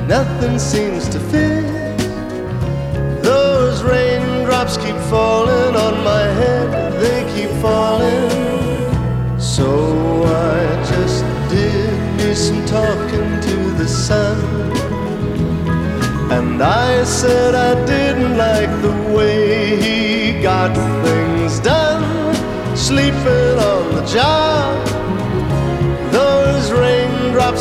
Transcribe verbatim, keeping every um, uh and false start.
nothing seems to fit. Those raindrops keep falling on my head, they keep falling. So I just did me some talking to the sun, and I said I didn't like the way he got things done, sleeping on the job,